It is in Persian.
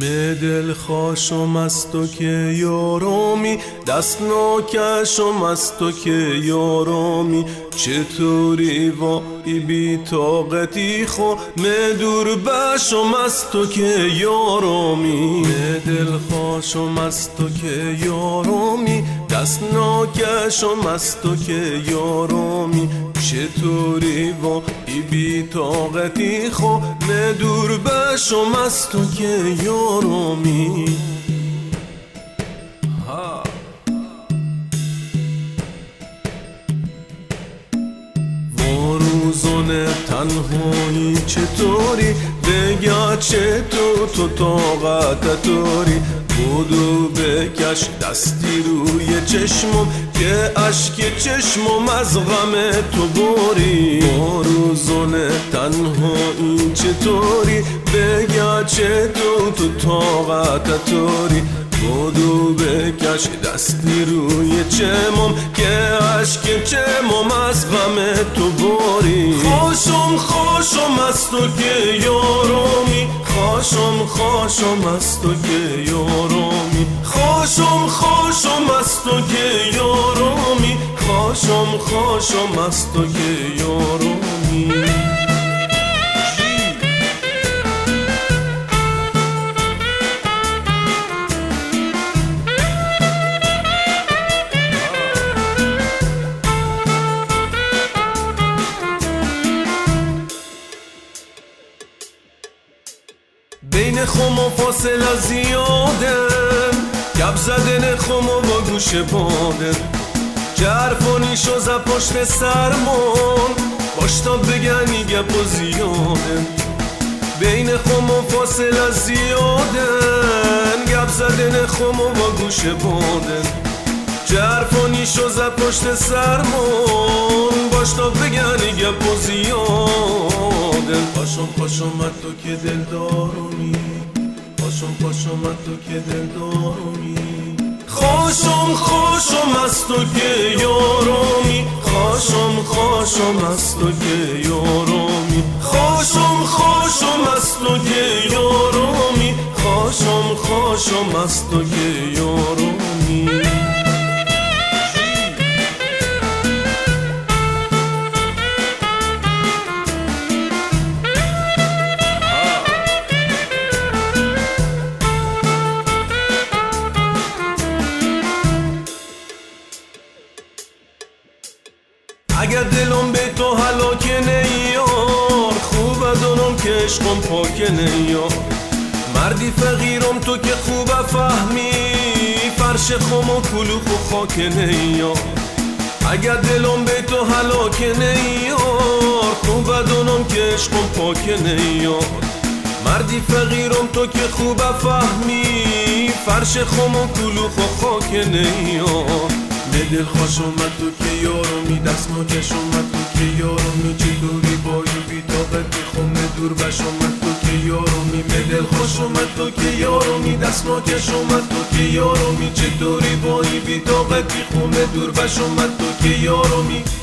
دل خوشم از تو که یارامی، دست ناکشم از تو که یارامی. چطوری وای بی طاقتی خو دور بشم از تو که یارامی. دل خوشم از تو که یارامی، دست ناکشم از تو که یارامی. چطوری وای بی طاقتی خو دور بشم از تو که یارامی. روزانه تنهایی چطوری بگه تو طاقت داری. بودو بکش دستی روی چشمم که اشک چشمم از غم تو باری. روزانه تنهایی چطوری بگه تو طاقت داری. بودو بکش دستی روی چشمم که اشک چشمم از غم تو باری. خوشم از تو که یارامی، خوشم از تو که یارامی. خوشم از تو که یارامی، خوشم از تو که یارامی. بین خم و فاصله زیاده، گپ زدن خم و با گوش باده. جرفانی شوز پشت سرمون باش تا بگنی گپ و زیاده. بین خم و فاصله زیاده، گپ زدن خم و با گوش باده. جرفانی شوز پشت سرمون باش تا بگنی گپ و زیاده. پاشم از تو که دل دارومی، پاشم از تو که دل دارومی. خوشم از تو که یارامی، خوشم از تو که یارامی. خوشم از تو که یارامی، خوشم از تو که یارامی. اگر دلم به تو هلاکه نیار، خوبه دونم که عشقم پاکه نیار. مردی فقیرم تو که خوبه فهمی، فرش خم و کلوخ و خاکه نیار. اگر دلم به تو هلاکه نیار، خوبه دونم که عشقم پاکه نیار. مردی فقیرم تو که خوبه فهمی، فرش خم و کلوخ و خاکه نیار. دل خوشم از تو که یارامی، دست ناکشم از تو که یارامی. چطوری بایی بی طاقتی خم دور بشم از تو که یارامی. دل خوشم از تو که یارامی، دست ناکشم از تو که یارامی. چطوری بایی بی طاقتی خم دور بشم از تو که یارامی.